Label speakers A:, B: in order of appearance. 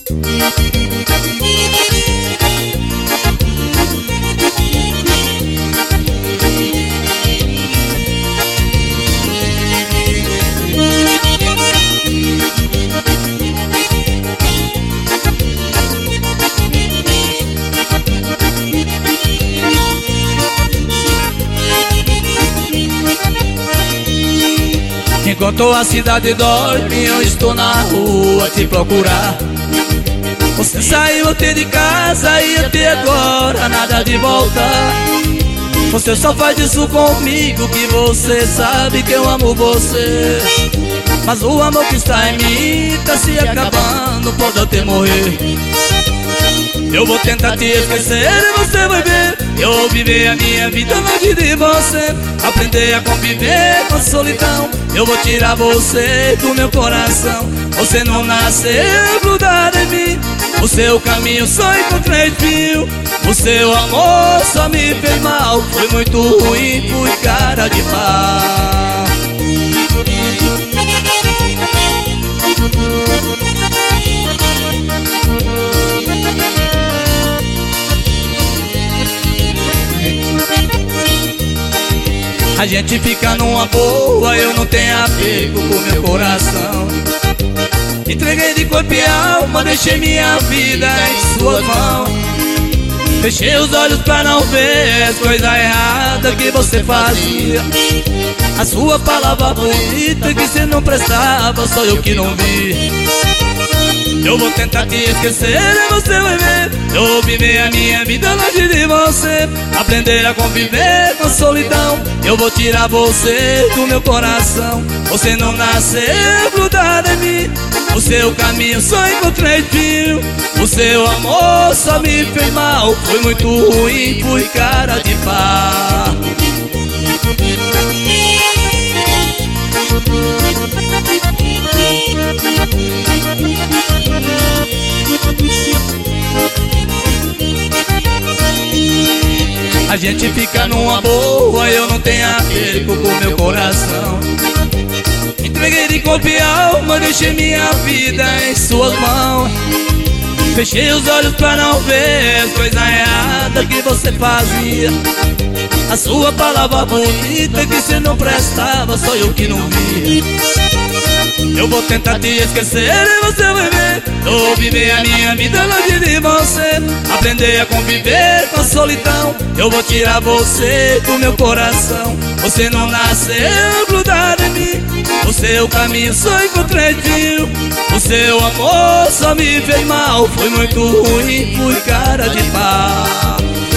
A: Enquanto a cidade dorme, eu estou na rua te procurar. Você saiu até de casa e até agora nada de voltar. Você só faz isso comigo que você sabe que eu amo você. Mas o amor que está em mim tá se acabando, pode até morrer. Eu vou tentar te esquecer e você vai ver. Eu vou viver a minha vida longe de você, aprender a conviver com a solidão. Eu vou tirar você do meu coração. Você não nasceu grudado em mim. O seu caminho só encontrei fio. O seu amor só me fez mal. Foi muito ruim, fui cara de pau. A gente fica numa boa, eu não tenho apego com meu coração. Entreguei de corpo e alma, deixei minha vida em sua mão. Fechei os olhos pra não ver as coisas erradas que você fazia. A sua palavra bonita que você não prestava, só eu que não vi. Eu vou tentar te esquecer e você vai ver. Eu vou viver a minha vida longe de você, aprender a conviver com a solidão. Eu vou tirar você do meu coração. Você não nasceu grudado em mim. O seu caminho só encontrei fio. O seu amor só me fez mal. Foi muito ruim, fui cara de pau. A gente fica numa boa, eu não tenho apego com meu coração. Entreguei de corpo e alma, deixei minha vida em suas mãos. Fechei os olhos pra não ver as coisas erradas que você fazia. A sua palavra bonita que você não prestava, só eu que não vi. Eu vou tentar te esquecer e você vai ver. Eu vou viver a minha vida longe de você, aprender a conviver com a solidão. Eu vou tirar você do meu coração. Você não nasceu grudado em mim. O seu caminho só encontrei fio. O seu amor só me fez mal. Foi muito ruim, fui cara de pau.